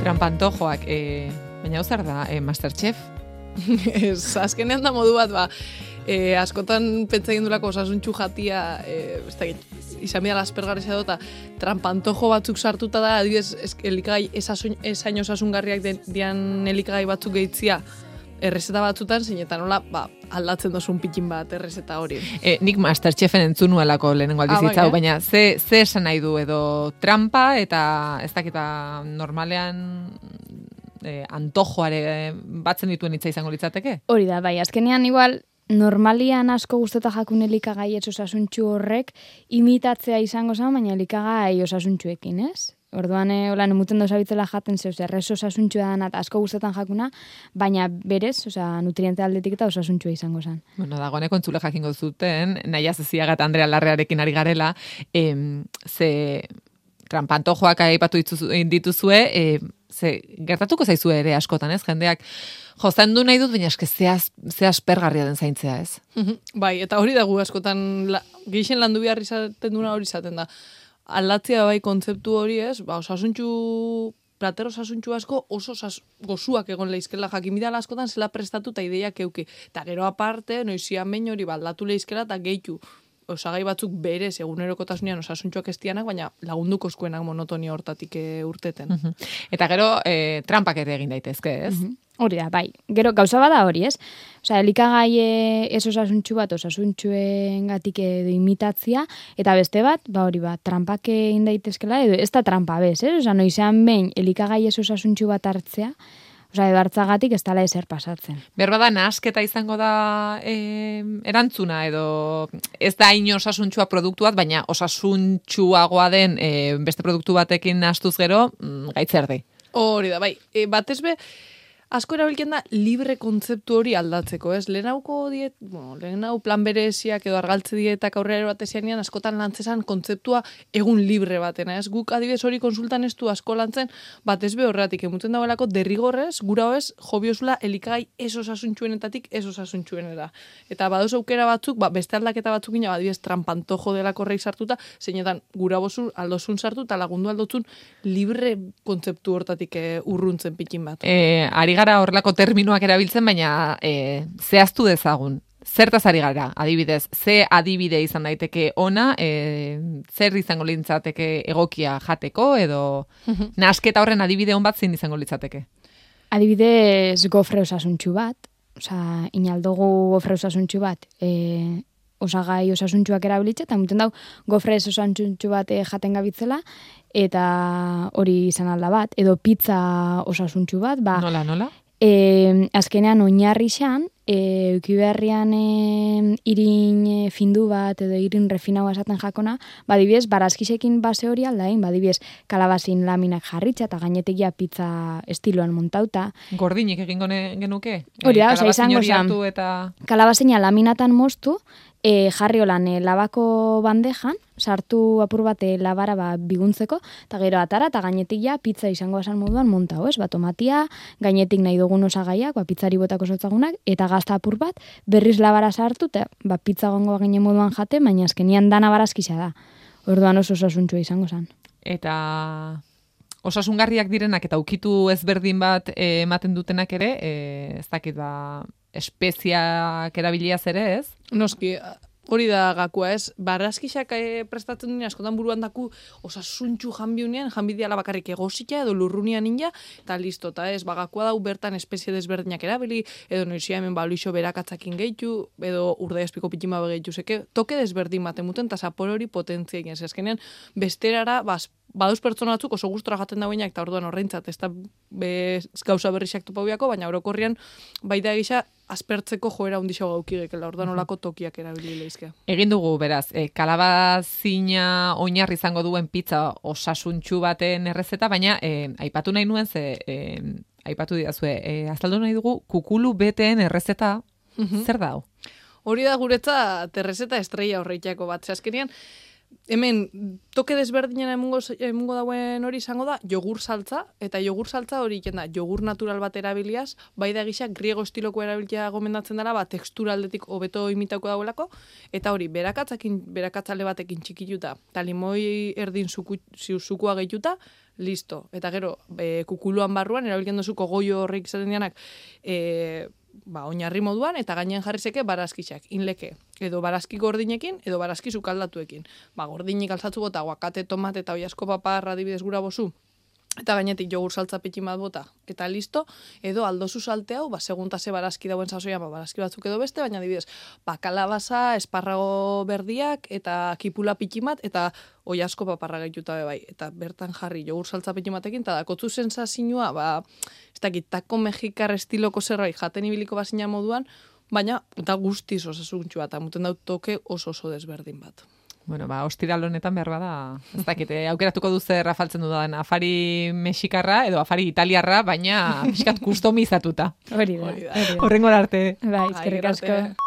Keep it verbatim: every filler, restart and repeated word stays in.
Trampantojoak, e, baina hau zer da, e, Masterchef? Ez, azkenean da modu bat, ba, e, askotan pentsa egin dulako osasuntxu jatia, e, ez da, izan bida aspergarria edo, eta trampantojo batzuk sartuta da, adibidez, elikagai esain osasungarriak dian elikagai batzuk gehitzia, errezeta batzutan, zeinetan nola, ba, aldatzen dozun pikin bat errezeta hori. E, nik Masterchefen entzun nuelako lehenengo aldiz ah, baina ze, ze esan nahi du edo trampa eta ez dakita normalean e, antojoare batzen dituen hitza izango litzateke? Hori da, bai, azkenean igual normalian asko gustota jakun elikagai osasuntxu horrek imitatzea izango zen, baina elikagai osasuntxuekin, ez? Orduan, eh, hola, nemuten doza bitzela jaten zeu, errez osasuntxua da, eta asko gustetan jakuna, baina berez, osea, nutriente aldetik eta osasuntxua izango zen. Bueno, dagoeneko entzule jakingo zuten, nahi azeziaga eta Andrea Larrearekin ari garela, em, ze trampantojoak aipatu dituzue, e, ze gertatuko zaizue ere askotan, ez? Jendeak jozten du nahi dut, baina eske ze aspergarria den zaintzea, ez? Bai, eta hori dago askotan, la, gehixen landu behar izaten duna hori izaten da. Aldatzea bai kontzeptu hori, ez? Ba, osasuntxu, plater osasuntxu asko oso osas, gozuak egon leizkela, jakin bidala askotan zela prestatu eta ideiak euki. Eta gero aparte, noizian behin hori baldatu leizkela eta gehitu. Osagai batzuk berez egunerokotasunean osasuntxuak estianak, baina lagunduko eskuenak monotonia hortatik e, urteten. Uh-huh. Eta gero, e, trampak ere egin daitezke, ez? Uh-huh. Hori da, bai. Gero, gauza bada hori, ez? Osea, elikagai ez osasuntxu bat, osasuntxuen gatik edo imitatzia, eta beste bat, ba hori bat, trampak egin daitezkela, edo ez da trampa bez, ez? Osea, noizean behin elikagai ez osasuntxu bat hartzea, osea, edo hartzagatik ez dala ezer pasatzen. Berbada, nahasketa izango da e, erantzuna, edo ez da ino osasuntxua produktu bat, baina osasuntxuagoa den e, beste produktu batekin nahastuz gero, mm, gaitzerdi. Hori da, bai. E, batez be, asko erabiltzen da libre kontzeptu hori aldatzeko, ez? Lehenauko diet, bueno, lehenau plan bereziak edo argaltze dietak aurrera batezianian askotan lantzezan kontzeptua egun libre batena, ez? Guk adibidez hori konsultan ez du asko lantzen, batez be horretik, emutzen dagoelako derrigorrez, gura hoez, jobiozula elikagai ez osasuntxuenetatik ez osasuntxuenera. Eta badoz aukera batzuk, ba, beste aldaketa batzuk ina, adibidez, trampantojo delako rei sartuta, zeinetan gura bozun aldozun sartu eta lagundu aldotzun libre kontzeptu hortatik e, urruntzen pikin bat. E, ari gara horrelako terminoak erabiltzen, baina e, zehaztu dezagun. Zertaz ari gara, adibidez, ze adibide izan daiteke ona, e, zer izango litzateke egokia jateko, edo nahasketa horren adibide hon bat zein izango litzateke? Adibidez gofre osasuntxu bat, osea, inaldogu gofre osasuntxu bat, e, osagai osasuntxuak erabilitze, eta muten dau gofre osasuntxu bat e, jaten gabitzela, eta hori izan alda bat, edo pizza osasuntxu bat, ba, nola, nola? E, azkenean oinarri xan, e, ukiberrian e, irin e, findu bat, edo irin refinaua esaten jakona, badibidez, barazkisekin base hori aldain, badibidez, kalabazin laminak jarritza, eta gainetegia pizza estiloan montauta. Gordinik egingo genuke? Hori da, oza, izango zan, eta... kalabazina laminatan moztu, E, jarri holan e, labako bandejan, sartu apur bat e, labara ba, biguntzeko, eta gero atara, eta gainetik ja pizza izango esan moduan montau, ez? Ba, tomatia, gainetik nahi dugun osagaiak, ba, pizzari botako zotzagunak, eta gazta apur bat, berriz labara sartu, eta ba, pizza gongo gine moduan jate, baina azkenian dana barazkisa da. Orduan oso osasuntxua izango zen. Eta osasungarriak direnak, eta ukitu ezberdin bat e, ematen dutenak ere, e, ez dakit ba... espeziak erabiliaz ere, ez? Noski, hori da gakua, ez? Barazkisak e, prestatzen duen askotan buruan daku osasuntxu janbiunean, janbidiala bakarrik egosita edo lurrunian ninja, eta listo, eta ez, bagakua dau bertan espezie desberdinak erabili, edo noizia hemen balixo berakatzakin gehitu, edo urde espiko pitima begehitu zeke, toke desberdin baten muten, eta zapor hori potentzia egin, ez azkenean, besterara, bas, baduz pertsona batzuk oso gustora jaten dauenak, eta orduan horreintzat, ez da be, gauza berrixak topauiako, baina orokorrian baita egisa aspertzeko joera hundixo gaukigekela, orduan olako tokiak erabili leizke. Egin dugu, beraz, e, kalabazina oinarri izango duen pizza osasuntxu baten errezeta, baina e, aipatu nahi nuen, ze e, aipatu didazue, e, azaldu nahi dugu, kukulu beteen errezeta, zer da? Hori da guretza errezeta estrella horreitako bat, azkenean, hemen toke desberdinen emungo, emungo dauen hori izango da jogur saltza, eta jogur saltza hori iken da, jogur natural bat erabiliaz, bai da gisa griego estiloko erabilia gomendatzen dara, ba, tekstura aldetik hobeto imitako dauelako, eta hori, berakatzakin, berakatzale batekin txikituta, eta limoi erdin zuku, zukua gehituta, listo. Eta gero, e, kukuluan barruan, erabilken dozuko goio horreik izaten dianak, e, ba, oinarri moduan, eta gainean jarri zeke barazkisak, inleke. Edo barazki gordinekin, edo barazki sukaldatuekin. Ba, gordinik altzatzu bota, aguakate, tomate eta oiasko paparra adibidez gura bozu, eta gainetik jogur saltza pitin bat bota, eta listo, edo aldozu salte hau, ba, segunta ze barazki dauen sasoian, ba, barazki batzuk edo beste, baina adibidez, ba, kalabaza, esparrago berdiak, eta kipula pitin bat, eta oiasko paparra gehituta bai, eta bertan jarri jogur saltza pitin batekin, eta dakotzu sensazioa, ba, ez dakit, tako mexikar estiloko zerbait jaten ibiliko bazina moduan, baina da guztiz osasuntxua, eta muten dut toke oso oso desberdin bat. Bueno, ba, ostiral honetan behar bada, ez dakit, eh, aukeratuko du zer afaltzen dudan, afari mexikarra edo afari italiarra, baina pixkat kustomizatuta. Hori da. Horrengo arte. Bai, eskerrik asko.